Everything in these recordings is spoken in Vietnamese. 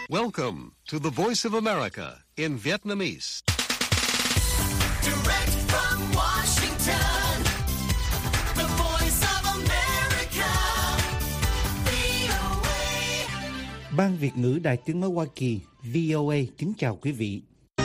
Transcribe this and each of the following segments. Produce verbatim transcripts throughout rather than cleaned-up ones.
Welcome to the Voice of America in Vietnamese. Direct from Washington, the Voice of America, vê o a. Ban Việt ngữ Đài Tiếng nói Hoa Kỳ vê o a kính chào quý vị.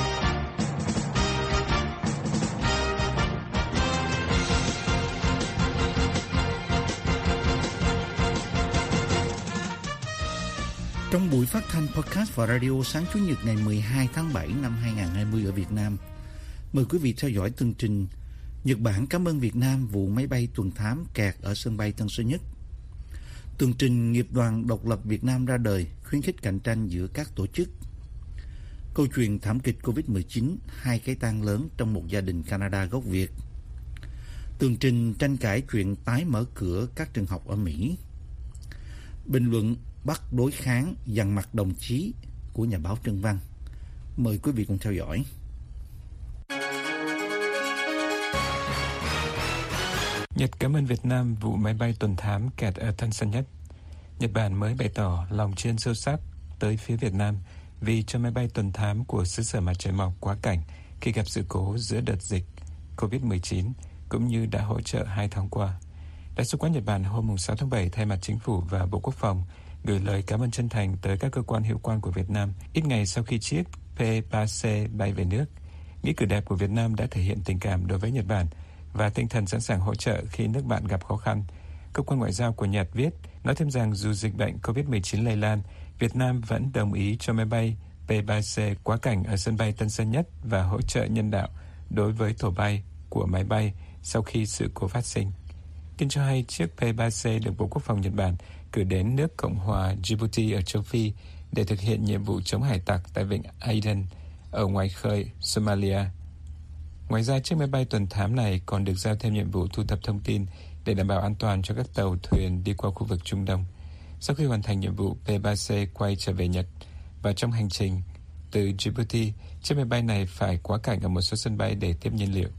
Trong buổi phát thanh podcast và radio sáng Chủ nhật ngày mười hai tháng bảy năm hai nghìn không trăm hai mươi ở Việt Nam, mời quý vị theo dõi tường trình Nhật Bản cảm ơn Việt Nam vụ máy bay tuần thám kẹt ở sân bay Tân Sơn Nhất. Tường trình nghiệp đoàn độc lập Việt Nam ra đời khuyến khích cạnh tranh giữa các tổ chức. Câu chuyện thảm kịch covid mười chín, hai cái tang lớn trong một gia đình Canada gốc Việt. Tường trình tranh cãi chuyện tái mở cửa các trường học ở Mỹ. Bình luận bắt đối kháng dằn mặt đồng chí của nhà báo Trân Văn. Mời quý vị cùng theo dõi. Nhật cảm ơn Việt Nam vụ máy bay tuần thám kẹt ở Tân Sơn Nhất. Nhật Bản mới bày tỏ lòng tri ân sâu sắc tới phía Việt Nam vì cho máy bay tuần thám của xứ sở mặt trời mọc quá cảnh khi gặp sự cố giữa đợt dịch covid mười chín, cũng như đã hỗ trợ hai tháng qua. Đại sứ quán Nhật Bản hôm sáu tháng bảy thay mặt chính phủ và Bộ Quốc phòng gửi lời cảm ơn chân thành tới các cơ quan hữu quan của Việt Nam ít ngày sau khi chiếc P ba C bay về nước. Nghĩa cử đẹp của Việt Nam đã thể hiện tình cảm đối với Nhật Bản và tinh thần sẵn sàng hỗ trợ khi nước bạn gặp khó khăn. Cơ quan ngoại giao của Nhật viết, nói thêm rằng dù dịch bệnh covid mười chín lây lan, Việt Nam vẫn đồng ý cho máy bay P ba C quá cảnh ở sân bay Tân Sơn Nhất và hỗ trợ nhân đạo đối với tổ bay của máy bay sau khi sự cố phát sinh. Tin cho hay chiếc P ba C được Bộ Quốc phòng Nhật Bản cử đến nước Cộng hòa Djibouti ở châu Phi để thực hiện nhiệm vụ chống hải tặc tại vịnh Aden ở ngoài khơi Somalia. Ngoài ra, chiếc máy bay tuần thám này còn được giao thêm nhiệm vụ thu thập thông tin để đảm bảo an toàn cho các tàu thuyền đi qua khu vực Trung Đông. Sau khi hoàn thành nhiệm vụ, P ba C quay trở về Nhật và trong hành trình từ Djibouti, chiếc máy bay này phải quá cảnh ở một số sân bay để tiếp nhiên liệu.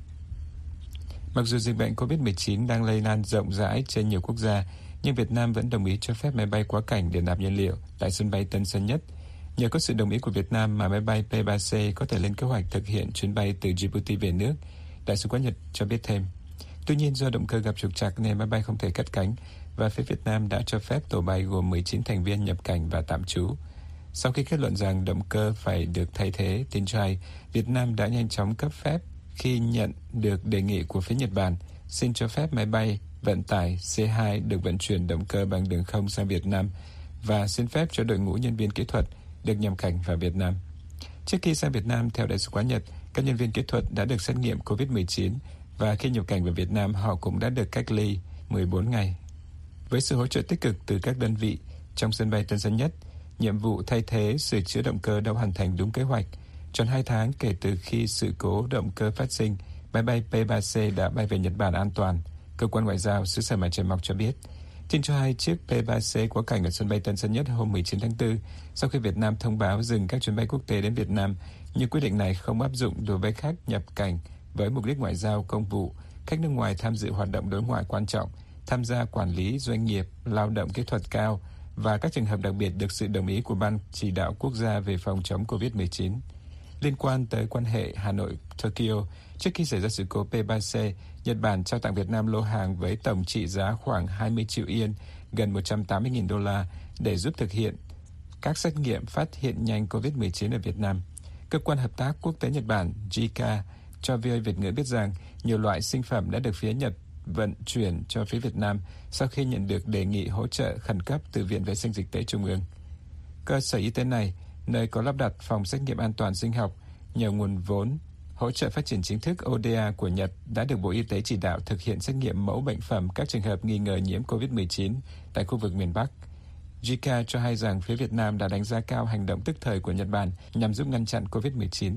Mặc dù dịch bệnh covid mười chín đang lây lan rộng rãi trên nhiều quốc gia, nhưng Việt Nam vẫn đồng ý cho phép máy bay quá cảnh để nạp nhiên liệu tại sân bay Tân Sơn Nhất. Nhờ có sự đồng ý của Việt Nam mà máy bay P ba C có thể lên kế hoạch thực hiện chuyến bay từ Djibouti về nước, Đại sứ quán Nhật cho biết thêm. Tuy nhiên, do động cơ gặp trục trặc nên máy bay không thể cất cánh và phía Việt Nam đã cho phép tổ bay gồm mười chín thành viên nhập cảnh và tạm trú. Sau khi kết luận rằng động cơ phải được thay thế, tin cho hay Việt Nam đã nhanh chóng cấp phép khi nhận được đề nghị của phía Nhật Bản xin cho phép máy bay vận tải C hai được vận chuyển động cơ bằng đường không sang Việt Nam và xin phép cho đội ngũ nhân viên kỹ thuật được nhập cảnh vào Việt Nam. Trước khi sang Việt Nam, theo Đại sứ quán Nhật, các nhân viên kỹ thuật đã được xét nghiệm covid mười chín và khi nhập cảnh vào Việt Nam, họ cũng đã được cách ly mười bốn ngày. Với sự hỗ trợ tích cực từ các đơn vị trong sân bay Tân Sơn Nhất, nhiệm vụ thay thế sửa chữa động cơ đã hoàn thành đúng kế hoạch. Tròn hai tháng kể từ khi sự cố động cơ phát sinh, máy bay P ba C đã bay về Nhật Bản an toàn, cơ quan ngoại giao xứ sở mặt trời mọc cho biết. Tin cho hay chiếc P ba C quá cảnh ở sân bay Tân Sơn Nhất hôm mười chín tháng tư sau khi Việt Nam thông báo dừng các chuyến bay quốc tế đến Việt Nam, nhưng quyết định này không áp dụng đối với khách nhập cảnh với mục đích ngoại giao công vụ, khách nước ngoài tham dự hoạt động đối ngoại quan trọng, tham gia quản lý doanh nghiệp, lao động kỹ thuật cao và các trường hợp đặc biệt được sự đồng ý của Ban Chỉ đạo Quốc gia về phòng chống covid mười chín. Liên quan tới quan hệ Hà Nội-Tokyo, trước khi xảy ra sự cố P ba C, Nhật Bản trao tặng Việt Nam lô hàng với tổng trị giá khoảng hai mươi triệu yên, gần một trăm tám mươi nghìn đô la để giúp thực hiện các xét nghiệm phát hiện nhanh covid mười chín ở Việt Nam. Cơ quan Hợp tác Quốc tế Nhật Bản J I C A cho vê o a Việt ngữ biết rằng nhiều loại sinh phẩm đã được phía Nhật vận chuyển cho phía Việt Nam sau khi nhận được đề nghị hỗ trợ khẩn cấp từ Viện Vệ sinh Dịch tế Trung ương. Cơ sở y tế này, nơi có lắp đặt phòng xét nghiệm an toàn sinh học, nhờ nguồn vốn hỗ trợ phát triển chính thức O D A của Nhật đã được Bộ Y tế chỉ đạo thực hiện xét nghiệm mẫu bệnh phẩm các trường hợp nghi ngờ nhiễm covid mười chín tại khu vực miền Bắc. J I C A cho hay rằng phía Việt Nam đã đánh giá cao hành động tức thời của Nhật Bản nhằm giúp ngăn chặn covid mười chín.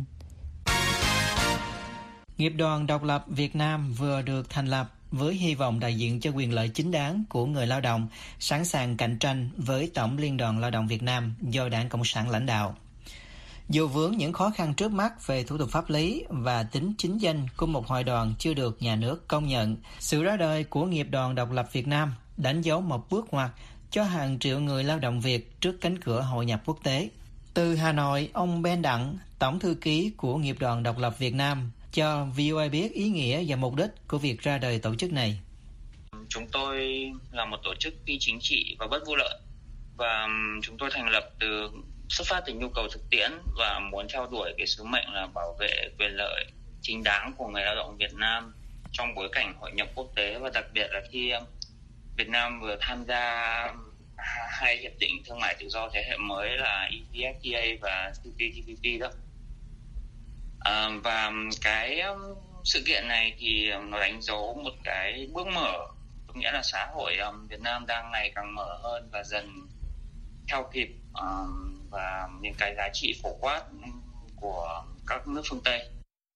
Nghiệp đoàn độc lập Việt Nam vừa được thành lập với hy vọng đại diện cho quyền lợi chính đáng của người lao động, sẵn sàng cạnh tranh với Tổng Liên đoàn Lao động Việt Nam do Đảng Cộng sản lãnh đạo. Dù vướng những khó khăn trước mắt về thủ tục pháp lý và tính chính danh của một hội đoàn chưa được nhà nước công nhận, sự ra đời của Nghiệp đoàn độc lập Việt Nam đánh dấu một bước ngoặt cho hàng triệu người lao động Việt trước cánh cửa hội nhập quốc tế. Từ Hà Nội, ông Ben Đặng, Tổng thư ký của Nghiệp đoàn Độc lập Việt Nam, cho vê o a biết ý nghĩa và mục đích của việc ra đời tổ chức này. Chúng tôi là một tổ chức phi chính trị và bất vụ lợi, và chúng tôi thành lập từ xuất phát từ nhu cầu thực tiễn và muốn theo đuổi cái sứ mệnh là bảo vệ quyền lợi chính đáng của người lao động Việt Nam trong bối cảnh hội nhập quốc tế, và đặc biệt là khi Việt Nam vừa tham gia hai hiệp định thương mại tự do thế hệ mới là e vê ép tê a và xê pê tê pê pê đó. À, và cái sự kiện này thì nó đánh dấu một cái bước mở, có nghĩa là xã hội um, Việt Nam đang ngày càng mở hơn và dần theo kịp um, và những cái giá trị phổ quát của các nước phương Tây.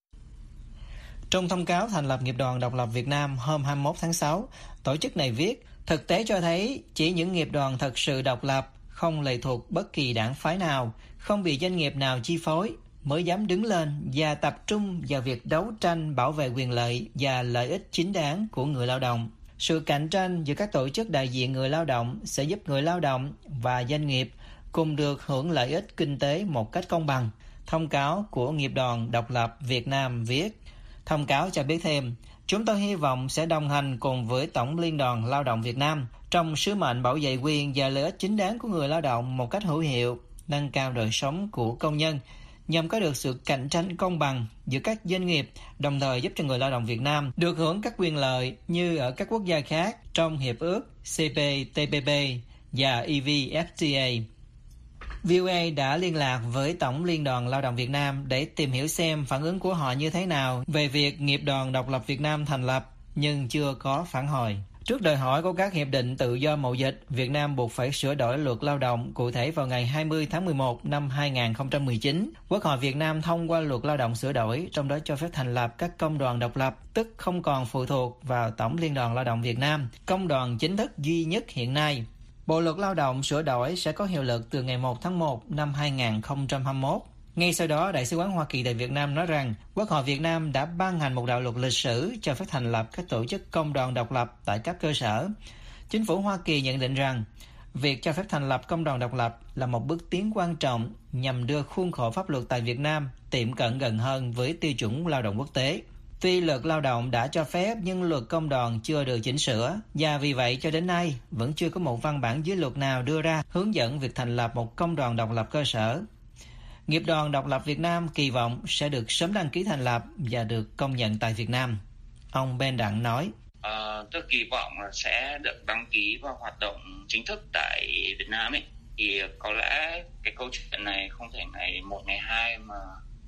Trong thông cáo thành lập Nghiệp đoàn Độc lập Việt Nam hôm hai mươi mốt tháng sáu, tổ chức này viết, thực tế cho thấy chỉ những nghiệp đoàn thật sự độc lập, không lệ thuộc bất kỳ đảng phái nào, không bị doanh nghiệp nào chi phối, mới dám đứng lên và tập trung vào việc đấu tranh bảo vệ quyền lợi và lợi ích chính đáng của người lao động. Sự cạnh tranh giữa các tổ chức đại diện người lao động sẽ giúp người lao động và doanh nghiệp cùng được hưởng lợi ích kinh tế một cách công bằng. Thông cáo của Nghiệp đoàn Độc lập Việt Nam viết, thông cáo cho biết thêm, chúng tôi hy vọng sẽ đồng hành cùng với Tổng Liên đoàn Lao động Việt Nam trong sứ mệnh bảo vệ quyền và lợi ích chính đáng của người lao động một cách hữu hiệu, nâng cao đời sống của công nhân, nhằm có được sự cạnh tranh công bằng giữa các doanh nghiệp, đồng thời giúp cho người lao động Việt Nam được hưởng các quyền lợi như ở các quốc gia khác trong Hiệp ước xê pê tê pê pê và e vê ép tê a. vê o a đã liên lạc với Tổng Liên đoàn Lao động Việt Nam để tìm hiểu xem phản ứng của họ như thế nào về việc Nghiệp đoàn Độc lập Việt Nam thành lập, nhưng chưa có phản hồi. Trước đòi hỏi của các hiệp định tự do mậu dịch, Việt Nam buộc phải sửa đổi luật lao động cụ thể vào ngày hai mươi tháng mười một năm hai nghìn không trăm mười chín. Quốc hội Việt Nam thông qua luật lao động sửa đổi, trong đó cho phép thành lập các công đoàn độc lập, tức không còn phụ thuộc vào Tổng Liên đoàn Lao động Việt Nam, công đoàn chính thức duy nhất hiện nay. Bộ luật lao động sửa đổi sẽ có hiệu lực từ ngày một tháng một năm hai nghìn không trăm hai mươi mốt. Ngay sau đó, Đại sứ quán Hoa Kỳ tại Việt Nam nói rằng Quốc hội Việt Nam đã ban hành một đạo luật lịch sử cho phép thành lập các tổ chức công đoàn độc lập tại các cơ sở. Chính phủ Hoa Kỳ nhận định rằng việc cho phép thành lập công đoàn độc lập là một bước tiến quan trọng nhằm đưa khuôn khổ pháp luật tại Việt Nam tiệm cận gần hơn với tiêu chuẩn lao động quốc tế. Tuy luật lao động đã cho phép nhưng luật công đoàn chưa được chỉnh sửa, và vì vậy cho đến nay vẫn chưa có một văn bản dưới luật nào đưa ra hướng dẫn việc thành lập một công đoàn độc lập cơ sở. Nghiệp đoàn Độc lập Việt Nam kỳ vọng sẽ được sớm đăng ký thành lập và được công nhận tại Việt Nam. Ông Ben Đặng nói, à, tôi kỳ vọng là sẽ được đăng ký và hoạt động chính thức tại Việt Nam ấy. Thì có lẽ cái câu chuyện này không thể ngày một ngày hai mà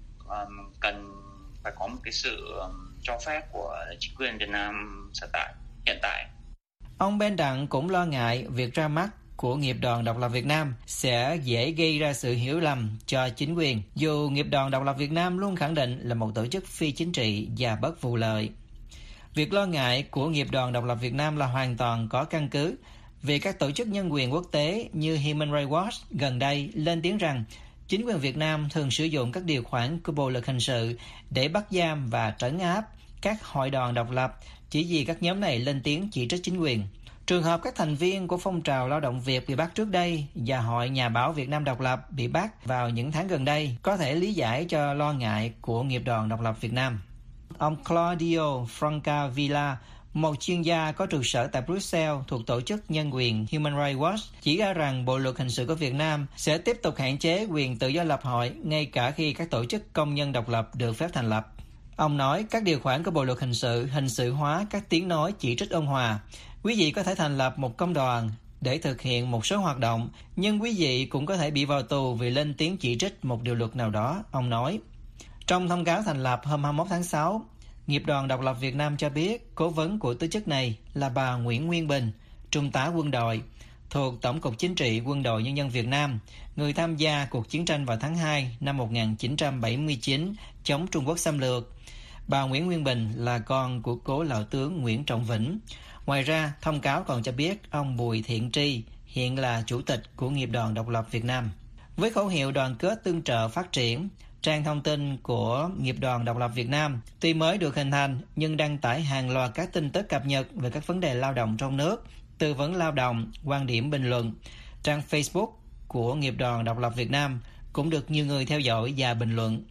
um, cần phải có một cái sự um, cho phép của chính quyền Việt Nam sở tại hiện tại. Ông Ben Đặng cũng lo ngại việc ra mắt của Nghiệp đoàn Độc lập Việt Nam sẽ dễ gây ra sự hiểu lầm cho chính quyền, dù Nghiệp đoàn Độc lập Việt Nam luôn khẳng định là một tổ chức phi chính trị và bất vụ lợi. Việc lo ngại của Nghiệp đoàn Độc lập Việt Nam là hoàn toàn có căn cứ, vì các tổ chức nhân quyền quốc tế như Human Rights Watch gần đây lên tiếng rằng chính quyền Việt Nam thường sử dụng các điều khoản của Bộ luật hình sự để bắt giam và trấn áp các hội đoàn độc lập chỉ vì các nhóm này lên tiếng chỉ trích chính quyền. Trường hợp các thành viên của phong trào lao động Việt bị bắt trước đây và Hội Nhà báo Việt Nam độc lập bị bắt vào những tháng gần đây có thể lý giải cho lo ngại của Nghiệp đoàn Độc lập Việt Nam. Ông Claudio Francavilla, một chuyên gia có trụ sở tại Brussels thuộc tổ chức nhân quyền Human Rights Watch, chỉ ra rằng Bộ luật hình sự của Việt Nam sẽ tiếp tục hạn chế quyền tự do lập hội ngay cả khi các tổ chức công nhân độc lập được phép thành lập. Ông nói các điều khoản của Bộ luật hình sự hình sự hóa các tiếng nói chỉ trích ôn hòa. Quý vị có thể thành lập một công đoàn để thực hiện một số hoạt động, nhưng quý vị cũng có thể bị vào tù vì lên tiếng chỉ trích một điều luật nào đó, ông nói. Trong thông cáo thành lập hôm hai mươi mốt tháng sáu, Nghiệp đoàn Độc lập Việt Nam cho biết cố vấn của tổ chức này là bà Nguyễn Nguyên Bình, trung tá quân đội, thuộc Tổng cục Chính trị Quân đội Nhân dân Việt Nam, người tham gia cuộc chiến tranh vào tháng hai năm một nghìn chín trăm bảy mươi chín chống Trung Quốc xâm lược. Bà Nguyễn Nguyên Bình là con của cố lão tướng Nguyễn Trọng Vĩnh. Ngoài ra, thông cáo còn cho biết ông Bùi Thiện Tri hiện là chủ tịch của Nghiệp đoàn Độc lập Việt Nam. Với khẩu hiệu đoàn kết tương trợ phát triển, trang thông tin của Nghiệp đoàn Độc lập Việt Nam tuy mới được hình thành nhưng đăng tải hàng loạt các tin tức cập nhật về các vấn đề lao động trong nước, tư vấn lao động, quan điểm bình luận. Trang Facebook của Nghiệp đoàn Độc lập Việt Nam cũng được nhiều người theo dõi và bình luận.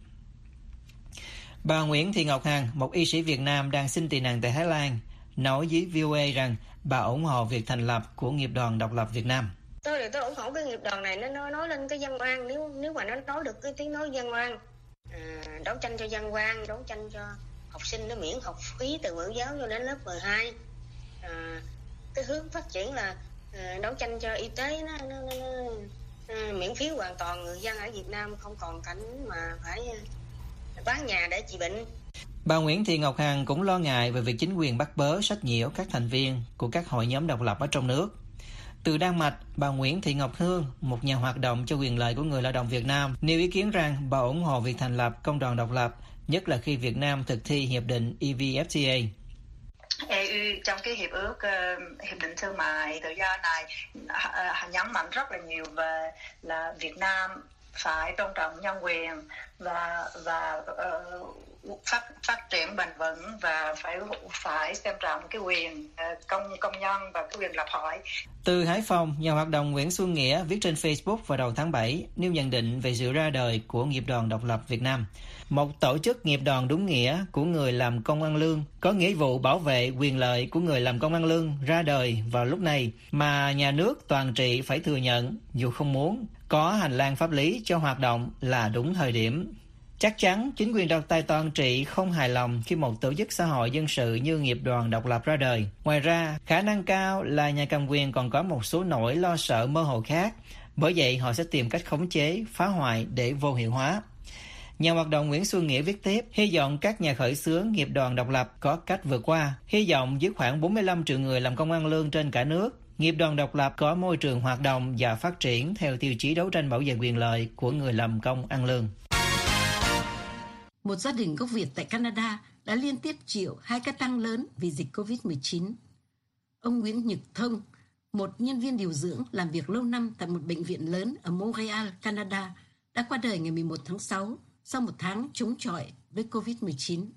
Bà Nguyễn Thị Ngọc Hằng, một y sĩ Việt Nam đang xin tị nạn tại Thái Lan, nói với vê o a rằng bà ủng hộ việc thành lập của Nghiệp đoàn Độc lập Việt Nam. Tôi thì tôi ủng hộ cái nghiệp đoàn này, nó nói, nói lên cái dân oan, nếu nếu mà nó nói được cái tiếng nói dân oan, à, đấu tranh cho dân oan, đấu tranh cho học sinh nó miễn học phí từ mẫu giáo cho đến lớp mười hai. À, cái hướng phát triển là à, đấu tranh cho y tế nó, nó, nó, nó à, miễn phí hoàn toàn, người dân ở Việt Nam không còn cảnh mà phải bán nhà để trị bệnh. Bà Nguyễn Thị Ngọc Hằng cũng lo ngại về việc chính quyền bắt bớ sách nhiễu các thành viên của các hội nhóm độc lập ở trong nước. Từ Đan Mạch, bà Nguyễn Thị Ngọc Hương, một nhà hoạt động cho quyền lợi của người lao động Việt Nam, nêu ý kiến rằng bà ủng hộ việc thành lập công đoàn độc lập, nhất là khi Việt Nam thực thi hiệp định e vê ép tê a. e u trong cái hiệp ước uh, hiệp định thương mại tự do này uh, nhấn mạnh rất là nhiều về là Việt Nam phải tôn trọng nhân quyền và và uh, phát phát triển bền vững và phải phải xem trọng cái quyền uh, công công nhân và cái quyền lập hội. Từ Hải Phòng, nhà hoạt động Nguyễn Xuân Nghĩa viết trên Facebook vào đầu tháng bảy nêu nhận định về sự ra đời của Nghiệp đoàn Độc lập Việt Nam, một tổ chức nghiệp đoàn đúng nghĩa của người làm công ăn lương, có nghĩa vụ bảo vệ quyền lợi của người làm công ăn lương ra đời vào lúc này mà nhà nước toàn trị phải thừa nhận dù không muốn, có hành lang pháp lý cho hoạt động là đúng thời điểm. Chắc chắn chính quyền độc tài toàn trị không hài lòng khi một tổ chức xã hội dân sự như Nghiệp đoàn Độc lập ra đời. Ngoài ra, khả năng cao là nhà cầm quyền còn có một số nỗi lo sợ mơ hồ khác, bởi vậy họ sẽ tìm cách khống chế, phá hoại để vô hiệu hóa. Nhà hoạt động Nguyễn Xuân Nghĩa viết tiếp, hy vọng các nhà khởi xướng Nghiệp đoàn Độc lập có cách vượt qua. Hy vọng với khoảng bốn mươi lăm triệu người làm công ăn lương trên cả nước, Nghiệp đoàn Độc lập có môi trường hoạt động và phát triển theo tiêu chí đấu tranh bảo vệ quyền lợi của người làm công ăn lương. Một gia đình gốc Việt tại Canada đã liên tiếp chịu hai ca tăng lớn vì dịch covid mười chín. Ông Nguyễn Nhật Thông, một nhân viên điều dưỡng làm việc lâu năm tại một bệnh viện lớn ở Montreal, Canada, đã qua đời ngày mười một tháng sáu sau một tháng chống chọi với covid mười chín.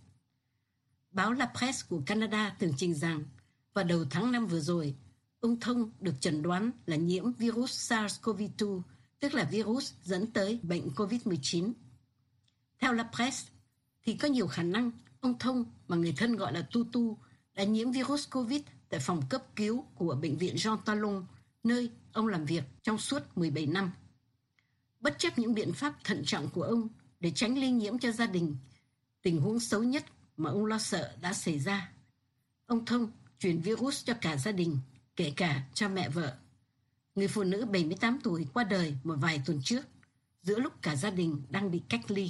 Báo La Presse của Canada tường trình rằng vào đầu tháng năm vừa rồi, ông Thông được chẩn đoán là nhiễm virus SARS-xê o vê hai, tức là virus dẫn tới bệnh covid mười chín. Theo La Presse, thì có nhiều khả năng ông Thông, mà người thân gọi là Tutu, đã nhiễm virus Covid tại phòng cấp cứu của bệnh viện Jean Talon, nơi ông làm việc trong suốt mười bảy năm. Bất chấp những biện pháp thận trọng của ông để tránh lây nhiễm cho gia đình, tình huống xấu nhất mà ông lo sợ đã xảy ra. Ông Thông truyền virus cho cả gia đình, kể cả cho mẹ vợ. Người phụ nữ bảy mươi tám tuổi qua đời một vài tuần trước, giữa lúc cả gia đình đang bị cách ly.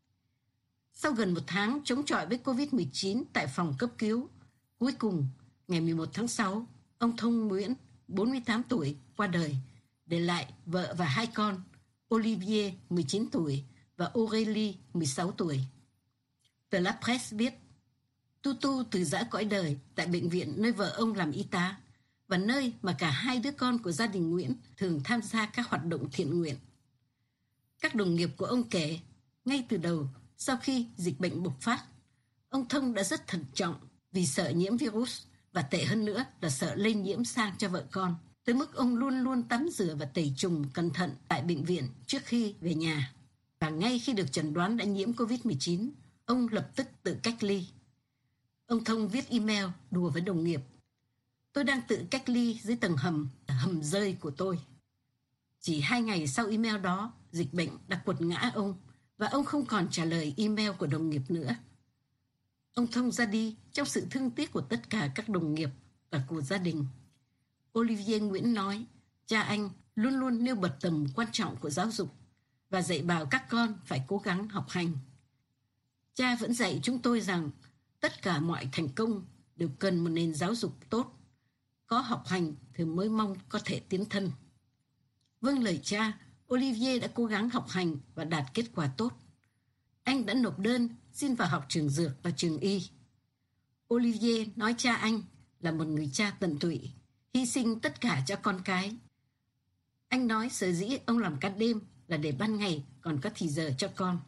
Sau gần một tháng chống chọi với covid mười chín tại phòng cấp cứu, cuối cùng, ngày mười một tháng sáu, ông Thông Nguyễn, bốn mươi tám tuổi, qua đời, để lại vợ và hai con, Olivier, mười chín tuổi, và Aurélie, mười sáu tuổi. Tờ La Presse viết, Tutu từ giã cõi đời tại bệnh viện nơi vợ ông làm y tá, và nơi mà cả hai đứa con của gia đình Nguyễn thường tham gia các hoạt động thiện nguyện. Các đồng nghiệp của ông kể, ngay từ đầu, sau khi dịch bệnh bùng phát, ông Thông đã rất thận trọng vì sợ nhiễm virus và tệ hơn nữa là sợ lây nhiễm sang cho vợ con, tới mức ông luôn luôn tắm rửa và tẩy trùng cẩn thận tại bệnh viện trước khi về nhà. Và ngay khi được chẩn đoán đã nhiễm covid mười chín, ông lập tức tự cách ly. Ông Thông viết email đùa với đồng nghiệp, tôi đang tự cách ly dưới tầng hầm, hầm rơi của tôi. Chỉ hai ngày sau email đó, dịch bệnh đã quật ngã ông, và ông không còn trả lời email của đồng nghiệp nữa. Ông Thông ra đi trong sự thương tiếc của tất cả các đồng nghiệp và của gia đình. Olivier Nguyễn nói, cha anh luôn luôn nêu bật tầm quan trọng của giáo dục và dạy bảo các con phải cố gắng học hành. Cha vẫn dạy chúng tôi rằng tất cả mọi thành công đều cần một nền giáo dục tốt. Có học hành thì mới mong có thể tiến thân. Vâng lời cha, Olivier đã cố gắng học hành và đạt kết quả tốt. Anh đã nộp đơn xin vào học trường dược và trường y. Olivier nói cha anh là một người cha tận tụy, hy sinh tất cả cho con cái. Anh nói sở dĩ ông làm ca đêm là để ban ngày còn có thì giờ cho con.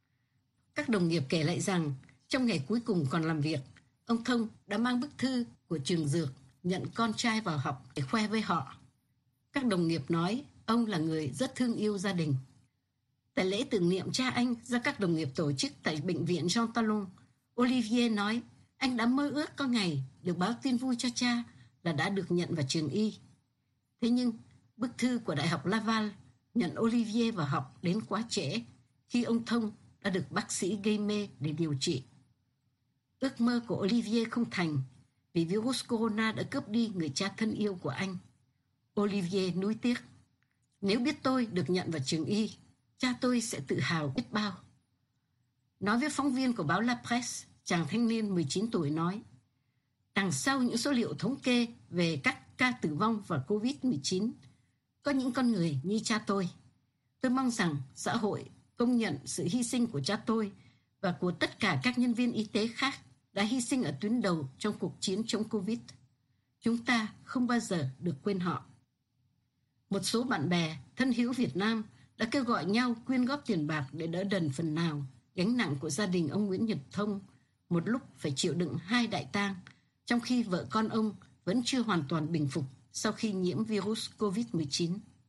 Các đồng nghiệp kể lại rằng trong ngày cuối cùng còn làm việc, ông Thông đã mang bức thư của trường dược nhận con trai vào học để khoe với họ. Các đồng nghiệp nói ông là người rất thương yêu gia đình. Tại lễ tưởng niệm cha anh do các đồng nghiệp tổ chức tại bệnh viện Jean Talon, Olivier nói anh đã mơ ước có ngày được báo tin vui cho cha là đã được nhận vào trường y. Thế nhưng, bức thư của Đại học Laval nhận Olivier vào học đến quá trễ khi ông Thông đã được bác sĩ gây mê để điều trị. Ước mơ của Olivier không thành vì virus corona đã cướp đi người cha thân yêu của anh. Olivier nuối tiếc. Nếu biết tôi được nhận vào trường y, cha tôi sẽ tự hào biết bao. Nói với phóng viên của báo La Presse, chàng thanh niên mười chín tuổi nói, đằng sau những số liệu thống kê về các ca tử vong và covid mười chín, có những con người như cha tôi. Tôi mong rằng xã hội công nhận sự hy sinh của cha tôi và của tất cả các nhân viên y tế khác đã hy sinh ở tuyến đầu trong cuộc chiến chống Covid. Chúng ta không bao giờ được quên họ. Một số bạn bè, thân hữu Việt Nam đã kêu gọi nhau quyên góp tiền bạc để đỡ đần phần nào gánh nặng của gia đình ông Nguyễn Nhật Thông, một lúc phải chịu đựng hai đại tang, trong khi vợ con ông vẫn chưa hoàn toàn bình phục sau khi nhiễm virus covid mười chín.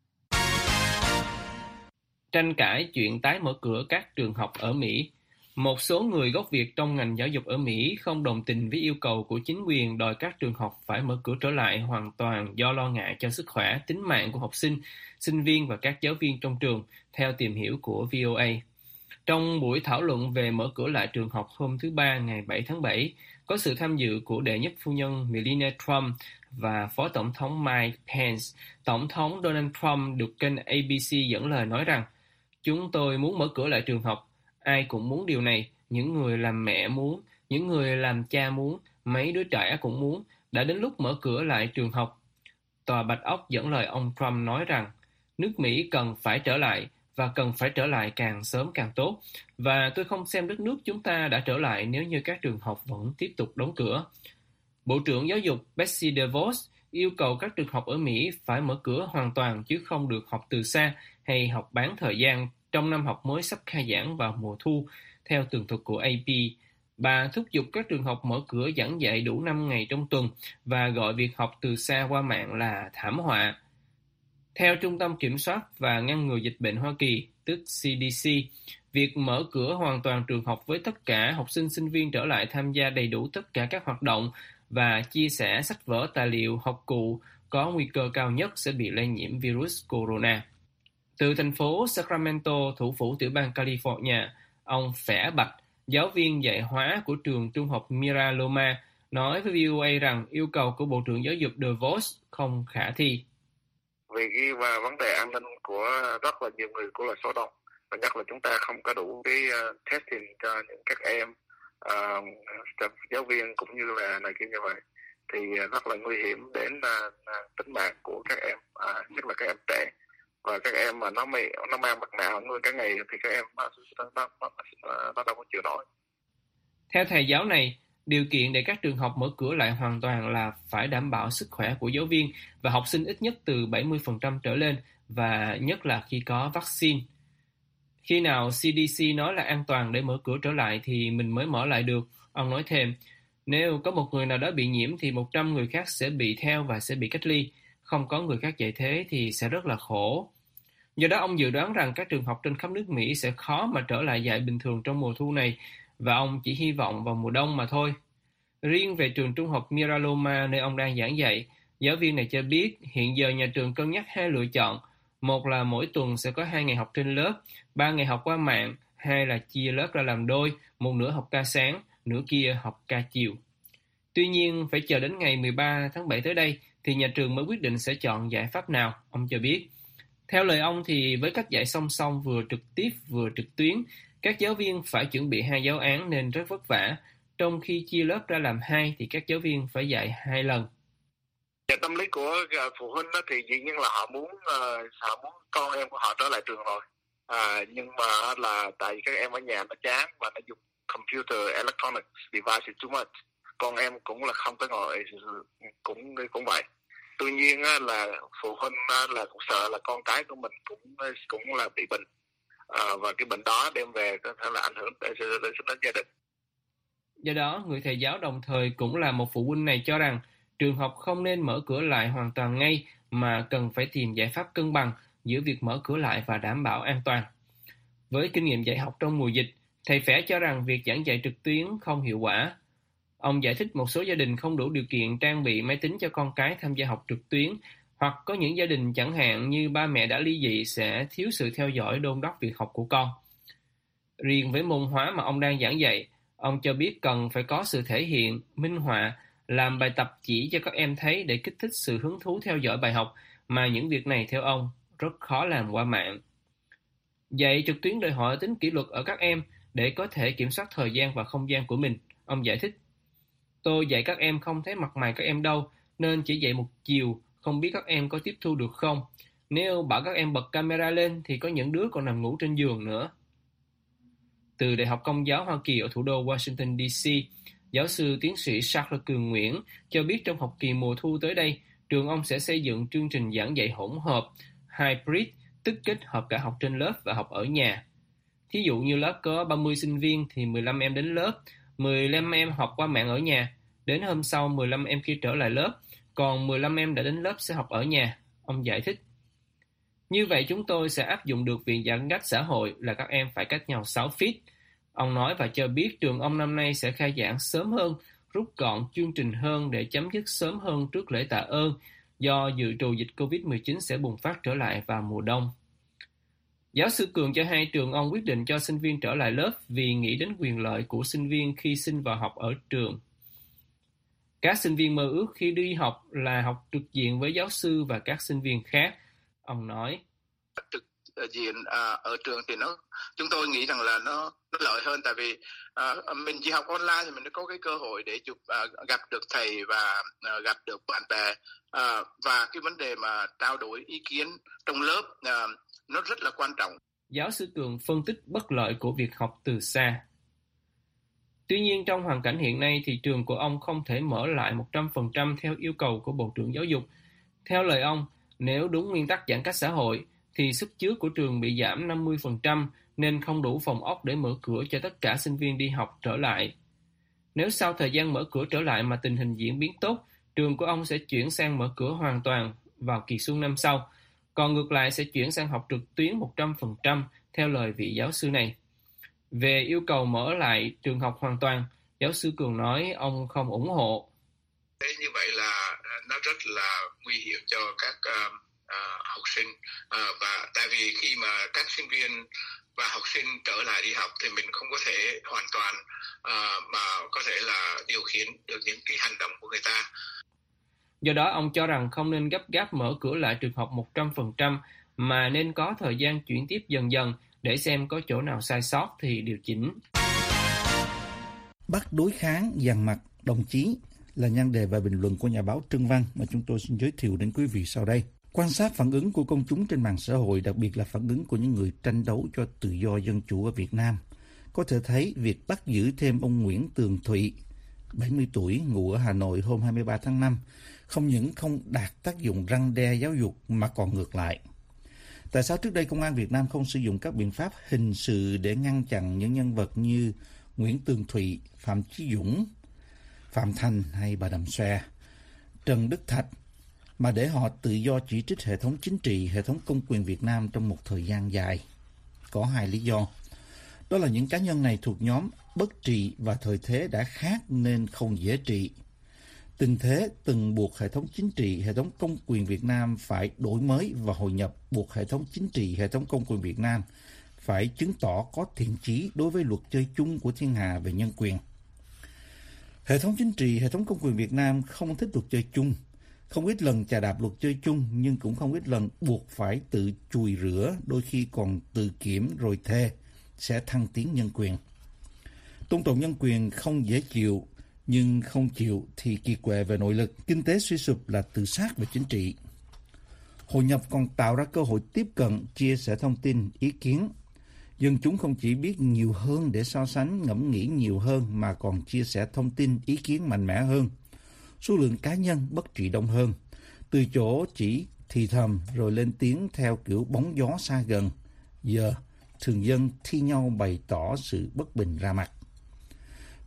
Tranh cãi chuyện tái mở cửa các trường học ở Mỹ. Một số người gốc Việt trong ngành giáo dục ở Mỹ không đồng tình với yêu cầu của chính quyền đòi các trường học phải mở cửa trở lại hoàn toàn do lo ngại cho sức khỏe, tính mạng của học sinh, sinh viên và các giáo viên trong trường, theo tìm hiểu của vê o a. Trong buổi thảo luận về mở cửa lại trường học hôm thứ Ba ngày bảy tháng bảy, có sự tham dự của đệ nhất phu nhân Melania Trump và Phó Tổng thống Mike Pence. Tổng thống Donald Trump được kênh a bê xê dẫn lời nói rằng, chúng tôi muốn mở cửa lại trường học. Ai cũng muốn điều này, những người làm mẹ muốn, những người làm cha muốn, mấy đứa trẻ cũng muốn, đã đến lúc mở cửa lại trường học. Tòa Bạch Ốc dẫn lời ông Trump nói rằng, nước Mỹ cần phải trở lại, và cần phải trở lại càng sớm càng tốt, và tôi không xem đất nước chúng ta đã trở lại nếu như các trường học vẫn tiếp tục đóng cửa. Bộ trưởng Giáo dục Betsy DeVos yêu cầu các trường học ở Mỹ phải mở cửa hoàn toàn chứ không được học từ xa hay học bán thời gian trong năm học mới sắp khai giảng vào mùa thu, theo tường thuật của a pê. Bà thúc giục các trường học mở cửa giảng dạy đủ năm ngày trong tuần và gọi việc học từ xa qua mạng là thảm họa. Theo Trung tâm Kiểm soát và Ngăn ngừa Dịch bệnh Hoa Kỳ, tức xê đê xê, việc mở cửa hoàn toàn trường học với tất cả học sinh sinh viên trở lại tham gia đầy đủ tất cả các hoạt động và chia sẻ sách vở tài liệu học cụ có nguy cơ cao nhất sẽ bị lây nhiễm virus corona. Từ thành phố Sacramento, thủ phủ tiểu bang California, ông Phẻ Bạch, giáo viên dạy hóa của trường trung học Mira Loma, nói với vê o a rằng yêu cầu của Bộ trưởng Giáo dục DeVos không khả thi. Vì cái và vấn đề an ninh của rất là nhiều người cũng là số đông, và nhất là chúng ta không có đủ cái uh, testing cho những các em uh, giáo viên cũng như là này kia như vậy, thì uh, rất là nguy hiểm đến uh, tính mạng của các em, uh, nhất là các em trẻ, và các em mà nó mày, nó mang mặt nạ nuôi cả ngày thì các em nó nó, nó, nó đâu có chịu nổi. Theo thầy giáo này, điều kiện để các trường học mở cửa lại hoàn toàn là phải đảm bảo sức khỏe của giáo viên và học sinh ít nhất từ bảy mươi phần trăm trở lên, và nhất là khi có vaccine. Khi nào xê đê xê nói là an toàn để mở cửa trở lại thì mình mới mở lại được, ông nói thêm. Nếu có một người nào đó bị nhiễm thì một trăm người khác sẽ bị theo và sẽ bị cách ly. Không có người khác dạy thế thì sẽ rất là khổ. Do đó ông dự đoán rằng các trường học trên khắp nước Mỹ sẽ khó mà trở lại dạy bình thường trong mùa thu này, và ông chỉ hy vọng vào mùa đông mà thôi. Riêng về trường trung học Mira Loma nơi ông đang giảng dạy, giáo viên này cho biết hiện giờ nhà trường cân nhắc hai lựa chọn. Một là mỗi tuần sẽ có hai ngày học trên lớp, ba ngày học qua mạng, hai là chia lớp ra làm đôi, một nửa học ca sáng, nửa kia học ca chiều. Tuy nhiên, phải chờ đến ngày mười ba tháng bảy tới đây thì nhà trường mới quyết định sẽ chọn giải pháp nào, ông cho biết. Theo lời ông thì với cách dạy song song vừa trực tiếp vừa trực tuyến, các giáo viên phải chuẩn bị hai giáo án nên rất vất vả. Trong khi chia lớp ra làm hai thì các giáo viên phải dạy hai lần. Và tâm lý của phụ huynh đó thì dĩ nhiên là họ muốn uh, họ muốn con em của họ trở lại trường rồi. À, nhưng mà là tại các em ở nhà nó chán và nó dùng computer, electronic device too much. Con em cũng là không tới ngồi cũng cũng vậy. Tuy nhiên là phụ huynh là cũng sợ là con cái của mình cũng cũng là bị bệnh. À, và cái bệnh đó đem về có thể là ảnh hưởng đến, đến gia đình. Do đó, người thầy giáo đồng thời cũng là một phụ huynh này cho rằng trường học không nên mở cửa lại hoàn toàn ngay mà cần phải tìm giải pháp cân bằng giữa việc mở cửa lại và đảm bảo an toàn. Với kinh nghiệm dạy học trong mùa dịch, thầy Phẻ cho rằng việc giảng dạy trực tuyến không hiệu quả. Ông giải thích một số gia đình không đủ điều kiện trang bị máy tính cho con cái tham gia học trực tuyến, hoặc có những gia đình chẳng hạn như ba mẹ đã ly dị sẽ thiếu sự theo dõi đôn đốc việc học của con. Riêng với môn hóa mà ông đang giảng dạy, ông cho biết cần phải có sự thể hiện, minh họa, làm bài tập chỉ cho các em thấy để kích thích sự hứng thú theo dõi bài học, mà những việc này theo ông rất khó làm qua mạng. Dạy trực tuyến đòi hỏi tính kỷ luật ở các em để có thể kiểm soát thời gian và không gian của mình, ông giải thích. Tôi dạy các em không thấy mặt mày các em đâu, nên chỉ dạy một chiều, không biết các em có tiếp thu được không. Nếu bảo các em bật camera lên thì có những đứa còn nằm ngủ trên giường nữa. Từ Đại học Công giáo Hoa Kỳ ở thủ đô Washington đê xê, giáo sư tiến sĩ Charles Cường Nguyễn cho biết trong học kỳ mùa thu tới đây, trường ông sẽ xây dựng chương trình giảng dạy hỗn hợp, hybrid, tức kết hợp cả học trên lớp và học ở nhà. Thí dụ như lớp có ba mươi sinh viên thì mười lăm em đến lớp, mười lăm em học qua mạng ở nhà, đến hôm sau mười lăm em kia trở lại lớp, còn mười lăm em đã đến lớp sẽ học ở nhà, ông giải thích. Như vậy chúng tôi sẽ áp dụng được việc giãn cách xã hội là các em phải cách nhau sáu feet. Ông nói và cho biết trường ông năm nay sẽ khai giảng sớm hơn, rút gọn chương trình hơn để chấm dứt sớm hơn trước lễ tạ ơn, do dự trù dịch covid mười chín sẽ bùng phát trở lại vào mùa đông. Giáo sư Cường cho hay trường ông quyết định cho sinh viên trở lại lớp vì nghĩ đến quyền lợi của sinh viên khi xin vào học ở trường. Các sinh viên mơ ước khi đi học là học trực diện với giáo sư và các sinh viên khác, ông nói. Trực diện à, ở trường thì nó chúng tôi nghĩ rằng là nó, nó lợi hơn, tại vì à, mình chỉ học online thì mình có cái cơ hội để chụp à, gặp được thầy và à, gặp được bạn bè, à, và cái vấn đề mà trao đổi ý kiến trong lớp à, nó rất là quan trọng. Giáo sư Cường phân tích bất lợi của việc học từ xa. Tuy nhiên trong hoàn cảnh hiện nay thì trường của ông không thể mở lại một trăm phần trăm theo yêu cầu của Bộ trưởng Giáo dục. Theo lời ông, nếu đúng nguyên tắc giãn cách xã hội thì sức chứa của trường bị giảm năm mươi phần trăm nên không đủ phòng ốc để mở cửa cho tất cả sinh viên đi học trở lại. Nếu sau thời gian mở cửa trở lại mà tình hình diễn biến tốt, trường của ông sẽ chuyển sang mở cửa hoàn toàn vào kỳ xuân năm sau, còn ngược lại sẽ chuyển sang học trực tuyến một trăm phần trăm theo lời vị giáo sư này. Về yêu cầu mở lại trường học hoàn toàn, giáo sư Cường nói ông không ủng hộ. Thế như vậy là nó rất là nguy hiểm cho các uh, uh, học sinh, uh, và tại vì khi mà các sinh viên và học sinh trở lại đi học thì mình không có thể hoàn toàn uh, mà có thể là điều khiển được những cái hành động của người ta. Do đó ông cho rằng không nên gấp gáp mở cửa lại trường học một trăm phần trăm mà nên có thời gian chuyển tiếp dần dần để xem có chỗ nào sai sót thì điều chỉnh. Bắt đối kháng dằn mặt đồng chí là nhan đề và bình luận của nhà báo Trân Văn mà chúng tôi xin giới thiệu đến quý vị sau đây. Quan sát phản ứng của công chúng trên mạng xã hội, đặc biệt là phản ứng của những người tranh đấu cho tự do dân chủ ở Việt Nam, có thể thấy việc bắt giữ thêm ông Nguyễn Tường Thụy, bảy mươi tuổi, ngụ ở Hà Nội hôm hai mươi ba tháng năm, không những không đạt tác dụng răn đe giáo dục mà còn ngược lại. Tại sao trước đây Công an Việt Nam không sử dụng các biện pháp hình sự để ngăn chặn những nhân vật như Nguyễn Tường Thụy, Phạm Chí Dũng, Phạm Thành hay bà Đầm Xòe, Trần Đức Thạch, mà để họ tự do chỉ trích hệ thống chính trị, hệ thống công quyền Việt Nam trong một thời gian dài? Có hai lý do. Đó là những cá nhân này thuộc nhóm bất trị và thời thế đã khác nên không dễ trị. Tình thế từng buộc hệ thống chính trị, hệ thống công quyền Việt Nam phải đổi mới và hội nhập, buộc hệ thống chính trị, hệ thống công quyền Việt Nam phải chứng tỏ có thiện chí đối với luật chơi chung của thiên hà về nhân quyền. Hệ thống chính trị, hệ thống công quyền Việt Nam không thích luật chơi chung, không ít lần chà đạp luật chơi chung, nhưng cũng không ít lần buộc phải tự chùi rửa, đôi khi còn tự kiểm rồi thề sẽ thăng tiến nhân quyền. Tôn trọng nhân quyền không dễ chịu, nhưng không chịu thì kiệt quệ về nội lực, kinh tế suy sụp là tự sát về chính trị. Hội nhập còn tạo ra cơ hội tiếp cận, chia sẻ thông tin, ý kiến. Dân chúng không chỉ biết nhiều hơn để so sánh, ngẫm nghĩ nhiều hơn mà còn chia sẻ thông tin, ý kiến mạnh mẽ hơn. Số lượng cá nhân bất trị đông hơn, từ chỗ chỉ thì thầm rồi lên tiếng theo kiểu bóng gió xa gần. Giờ, thường dân thi nhau bày tỏ sự bất bình ra mặt.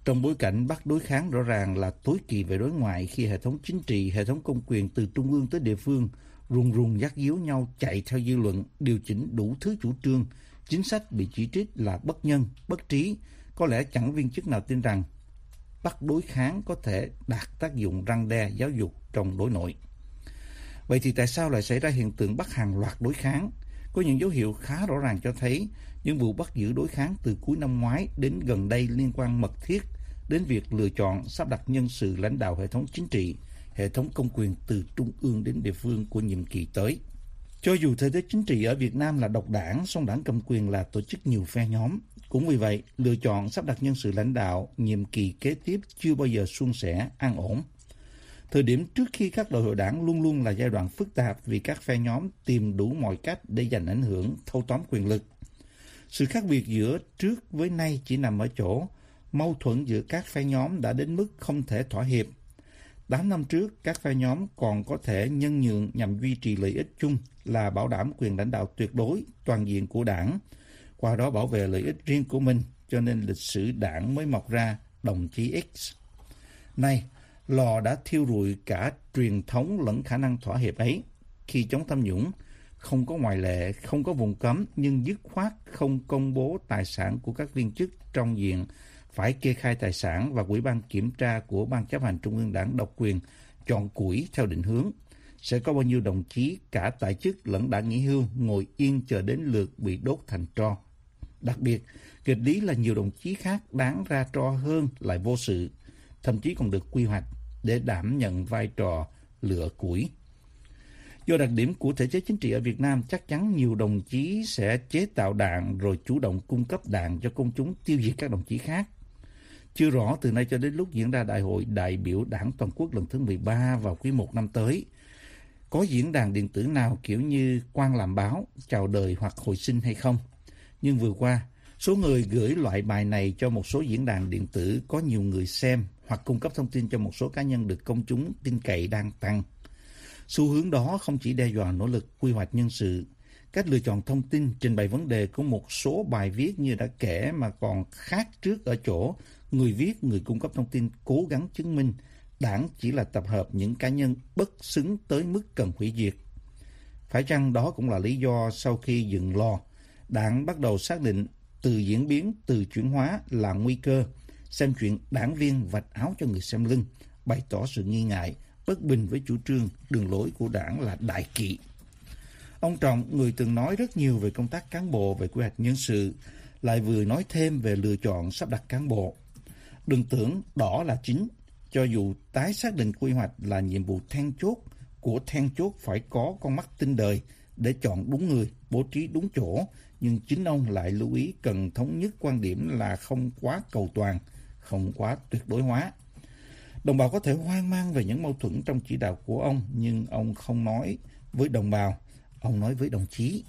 Trong bối cảnh Bắc đối kháng rõ ràng là tối kỵ về đối ngoại khi hệ thống chính trị, hệ thống công quyền từ trung ương tới địa phương rùng rùng dắt díu nhau chạy theo dư luận, điều chỉnh đủ thứ chủ trương, chính sách bị chỉ trích là bất nhân, bất trí, có lẽ chẳng viên chức nào tin rằng Bắc đối kháng có thể đạt tác dụng răn đe giáo dục trong đối nội. Vậy thì tại sao lại xảy ra hiện tượng Bắc hàng loạt đối kháng? Có những dấu hiệu khá rõ ràng cho thấy những vụ bắt giữ đối kháng từ cuối năm ngoái đến gần đây liên quan mật thiết đến việc lựa chọn sắp đặt nhân sự lãnh đạo hệ thống chính trị, hệ thống công quyền từ trung ương đến địa phương của nhiệm kỳ tới. Cho dù thể chế chính trị ở Việt Nam là độc đảng, song đảng cầm quyền là tổ chức nhiều phe nhóm. Cũng vì vậy, lựa chọn sắp đặt nhân sự lãnh đạo nhiệm kỳ kế tiếp chưa bao giờ suôn sẻ, an ổn. Thời điểm trước khi các đại hội đảng luôn luôn là giai đoạn phức tạp vì các phe nhóm tìm đủ mọi cách để giành ảnh hưởng, thâu tóm quyền lực. Sự khác biệt giữa trước với nay chỉ nằm ở chỗ mâu thuẫn giữa các phe nhóm đã đến mức không thể thỏa hiệp. Tám năm trước, các phe nhóm còn có thể nhân nhượng nhằm duy trì lợi ích chung là bảo đảm quyền lãnh đạo tuyệt đối, toàn diện của đảng, qua đó bảo vệ lợi ích riêng của mình, cho nên lịch sử đảng mới mọc ra đồng chí X. Nay, lò đã thiêu rụi cả truyền thống lẫn khả năng thỏa hiệp ấy. Khi chống tham nhũng, không có ngoại lệ, không có vùng cấm, nhưng dứt khoát không công bố tài sản của các viên chức trong diện phải kê khai tài sản, và Ủy ban kiểm tra của Ban chấp hành Trung ương Đảng độc quyền chọn củi theo định hướng. Sẽ có bao nhiêu đồng chí cả tại chức lẫn đã nghỉ hưu ngồi yên chờ đến lượt bị đốt thành tro. Đặc biệt, kịch lý là nhiều đồng chí khác đáng ra tro hơn lại vô sự, thậm chí còn được quy hoạch để đảm nhận vai trò lựa củi. Do đặc điểm của thể chế chính trị ở Việt Nam, chắc chắn nhiều đồng chí sẽ chế tạo đạn rồi chủ động cung cấp đạn cho công chúng tiêu diệt các đồng chí khác. Chưa rõ từ nay cho đến lúc diễn ra Đại hội đại biểu Đảng Toàn quốc lần thứ mười ba vào quý một năm tới, có diễn đàn điện tử nào kiểu như Quan làm báo, chào đời hoặc hồi sinh hay không. Nhưng vừa qua, số người gửi loại bài này cho một số diễn đàn điện tử có nhiều người xem hoặc cung cấp thông tin cho một số cá nhân được công chúng tin cậy đang tăng. Xu hướng đó không chỉ đe dọa nỗ lực quy hoạch nhân sự, cách lựa chọn thông tin, trình bày vấn đề của một số bài viết như đã kể, mà còn khác trước ở chỗ người viết, người cung cấp thông tin cố gắng chứng minh đảng chỉ là tập hợp những cá nhân bất xứng tới mức cần hủy diệt. Phải chăng đó cũng là lý do sau khi dựng lò, đảng bắt đầu xác định từ diễn biến, từ chuyển hóa là nguy cơ, xem chuyện đảng viên vạch áo cho người xem lưng, bày tỏ sự nghi ngại, bất bình với chủ trương, đường lối của đảng là đại kỵ. Ông Trọng, người từng nói rất nhiều về công tác cán bộ, về quy hoạch nhân sự, lại vừa nói thêm về lựa chọn sắp đặt cán bộ. Đừng tưởng đỏ là chính, cho dù tái xác định quy hoạch là nhiệm vụ then chốt, của then chốt phải có con mắt tinh đời để chọn đúng người, bố trí đúng chỗ, nhưng chính ông lại lưu ý cần thống nhất quan điểm là không quá cầu toàn, không quá tuyệt đối hóa. Đồng bào có thể hoang mang về những mâu thuẫn trong chỉ đạo của ông, nhưng ông không nói với đồng bào, ông nói với đồng chí.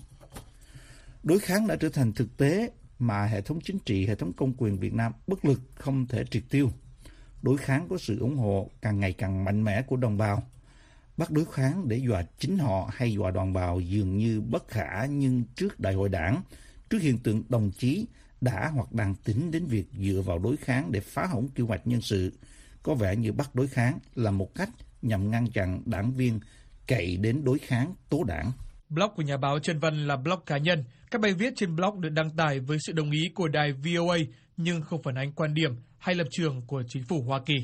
Đối kháng đã trở thành thực tế mà hệ thống chính trị, hệ thống công quyền Việt Nam bất lực không thể triệt tiêu. Đối kháng có sự ủng hộ càng ngày càng mạnh mẽ của đồng bào. Bắt đối kháng để dọa chính họ hay dọa đồng bào dường như bất khả, nhưng trước đại hội đảng, trước hiện tượng đồng chí đã hoặc đang tính đến việc dựa vào đối kháng để phá hỏng quy hoạch nhân sự, có vẻ như bắt đối kháng là một cách nhằm ngăn chặn đảng viên cậy đến đối kháng tố đảng. Blog của nhà báo Trần Văn là blog cá nhân. Các bài viết trên blog được đăng tải với sự đồng ý của đài vê o a nhưng không phản ánh quan điểm hay lập trường của chính phủ Hoa Kỳ.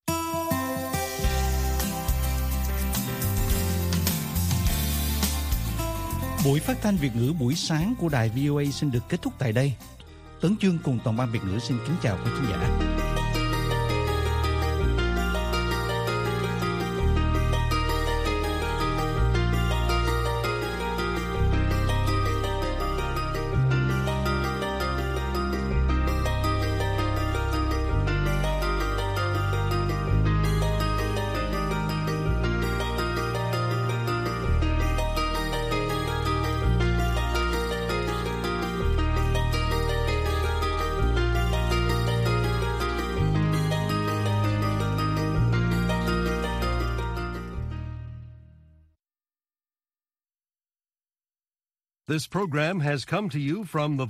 Buổi phát thanh Việt ngữ buổi sáng của đài vê o a xin được kết thúc tại đây. Tấn Chương cùng toàn ban Việt ngữ xin kính chào quý khán giả. This program has come to you from the